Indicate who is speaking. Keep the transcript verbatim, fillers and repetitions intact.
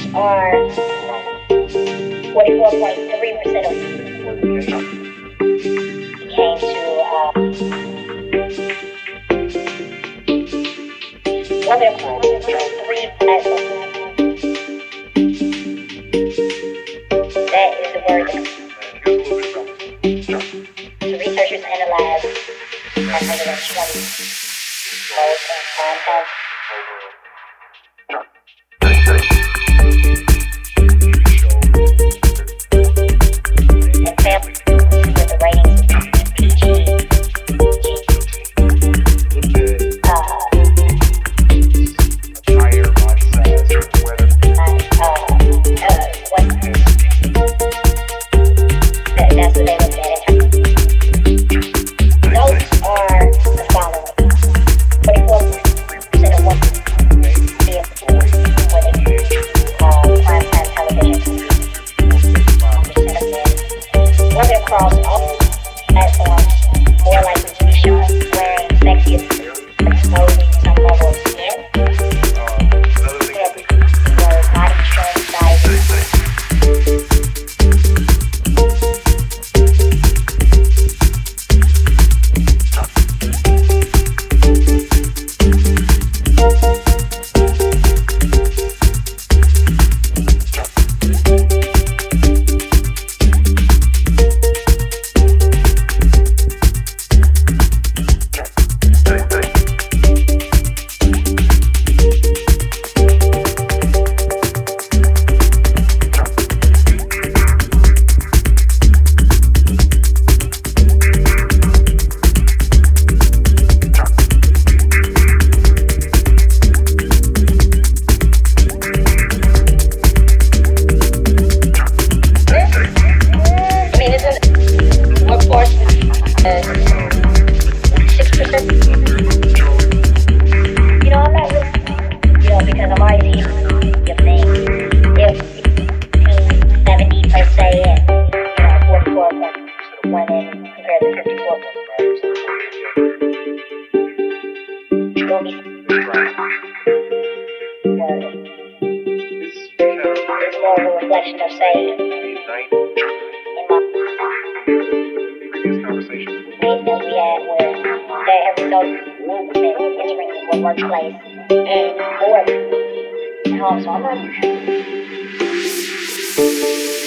Speaker 1: are forty-four point three percent of came to uh, one of three platforms. That is the word. So researchers analyzed one hundred twenty modes and compounds. Across all platforms, more likely to be shown wearing sexy exposing some level of skin. Tips were body trim sizes. Six percent. You know, I'm not really, you know, because I'm already seeing your thing. If seventy per se, and you know, forty-four point one in compared to fifty-four point one. It's gonna be word. It's more of a reflection of saying in my that we had where there every note movement entering the workplace and or home. So I'm not